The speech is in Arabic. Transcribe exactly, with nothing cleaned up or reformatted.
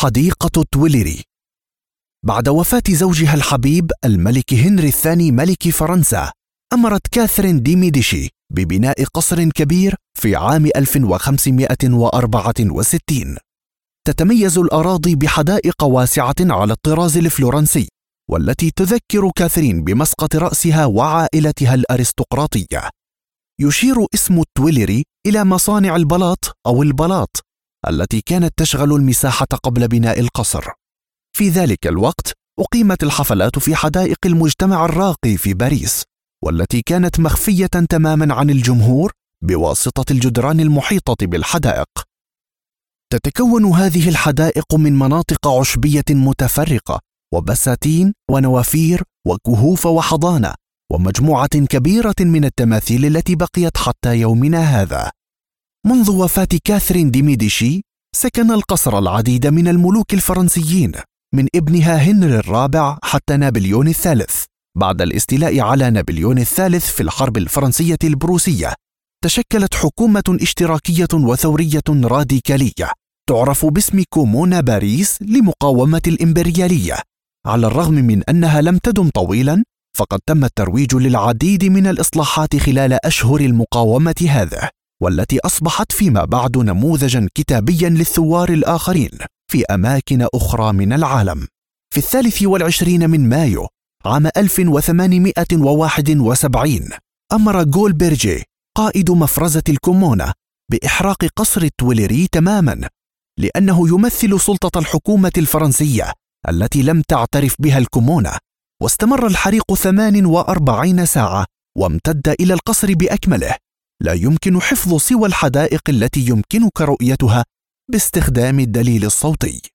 حديقة تويليري. بعد وفاة زوجها الحبيب الملك هنري الثاني ملك فرنسا، أمرت كاثرين دي ميديشي ببناء قصر كبير في عام ألف وخمسمائة وأربعة وستين. تتميز الأراضي بحدائق واسعة على الطراز الفلورنسي، والتي تذكر كاثرين بمسقط رأسها وعائلتها الأرستقراطية. يشير اسم تويليري إلى مصانع البلاط أو البلاط التي كانت تشغل المساحة قبل بناء القصر. في ذلك الوقت أقيمت الحفلات في حدائق المجتمع الراقي في باريس، والتي كانت مخفية تماما عن الجمهور بواسطة الجدران المحيطة بالحدائق. تتكون هذه الحدائق من مناطق عشبية متفرقة وبساتين ونوافير وكهوف وحضانة ومجموعة كبيرة من التماثيل التي بقيت حتى يومنا هذا. منذ وفاة كاثرين دي ميديشي سكن القصر العديد من الملوك الفرنسيين، من ابنها هنري الرابع حتى نابليون الثالث. بعد الاستيلاء على نابليون الثالث في الحرب الفرنسية البروسية، تشكلت حكومة اشتراكية وثورية راديكالية تعرف باسم كومونا باريس لمقاومة الإمبريالية. على الرغم من أنها لم تدم طويلا، فقد تم الترويج للعديد من الإصلاحات خلال أشهر المقاومة هذه، والتي أصبحت فيما بعد نموذجا كتابيا للثوار الآخرين في أماكن أخرى من العالم. في الثالث والعشرين من مايو عام ألف وثمانمائة وواحد وسبعين، أمر جول بيرجي قائد مفرزة الكومونا بإحراق قصر التويليري تماما، لأنه يمثل سلطة الحكومة الفرنسية التي لم تعترف بها الكومونا. واستمر الحريق ثمان وأربعين ساعة وامتد إلى القصر بأكمله. لا يمكن حفظ سوى الحدائق التي يمكنك رؤيتها باستخدام الدليل الصوتي.